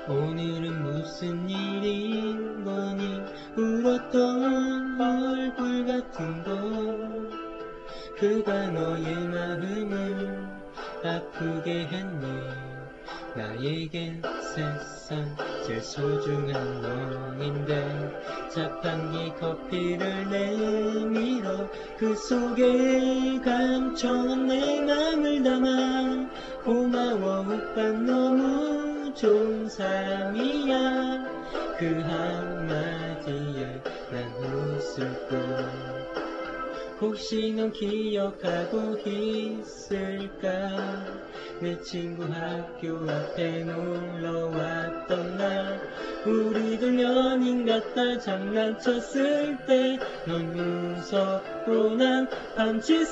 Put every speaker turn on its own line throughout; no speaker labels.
오늘은 무슨 일인 거니 울었던 얼굴 같은 거 그가 너의 마음을 아프게 했니 나에겐 세상 제일 소중한 너인데 자판기 커피를 내밀어 그 속에 감춰놓은 내 맘을 담아 고마워 오빠 너무 좋은 사람이야 그 한마디에 난 웃을 뿐 혹시 넌 기억하고 있을까 내 친구 학교 앞에 놀러왔던 날 우리들 연인 같다 장난쳤을 때 넌 웃었고 난 밤치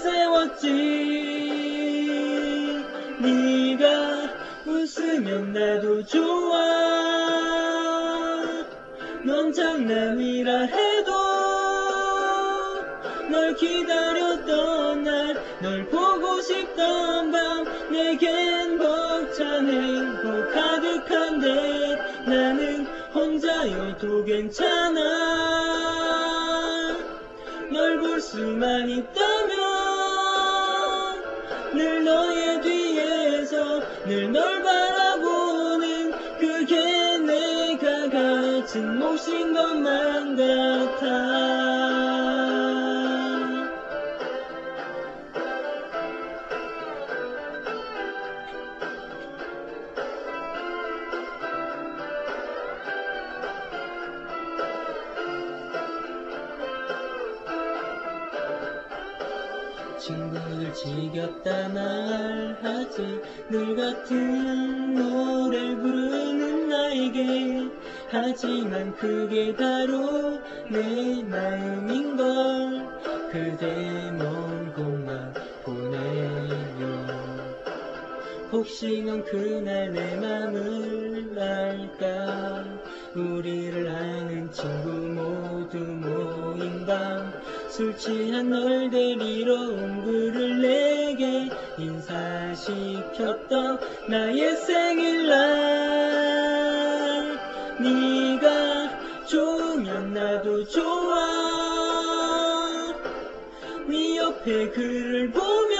세웠지 네가 웃으면 나도 좋아 넌 장난이라 해도 널 기다렸던 날 널 보고 싶던 밤 내겐 벅찬 행복 가득한데 나는 혼자여도 괜찮아 널 볼 수만 있다면 늘 너의 뒤에서 늘 널 바라보는 그게 내가 가진 몫인 것만 같아 친구들 지겹다 말하지 늘 같은 노래를 부르는 나에게 하지만 그게 바로 내 마음인걸 그대 먼 곳만 보내요 혹시 넌 그날 내 맘을 알까 우리를 아는 친구 모두 모인 밤 술 취한 널 데리러 온 그를 내게 인사시켰던 나의 생일날 네가 좋으면 나도 좋아 네 옆에 그를 보면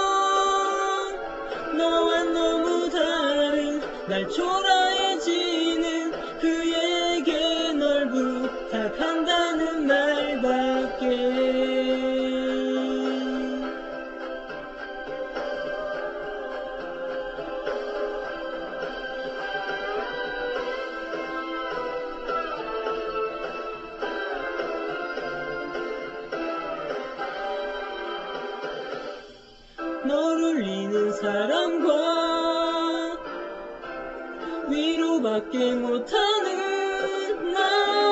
너와 너무 다른 날 초라해지는 그에게 널 부탁한다는 말밖에 널 울리는 사람과 위로밖에 못하는 날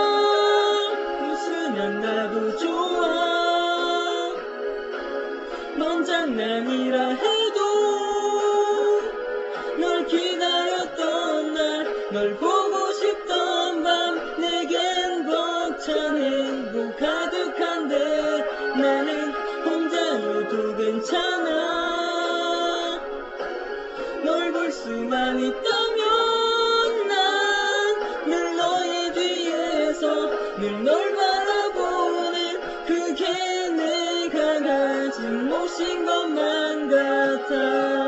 웃으면 나도 좋아 넌 장난이라 해도 널 기다렸던 날 널 보고 싶던 밤 내겐 벅찬 행복 가득한데 나는 혼자여도 괜찮아 널 볼 수만 있다면 난 늘 너의 뒤에서 늘 널 바라보는 그게 내가 가진 몫인 것만 같아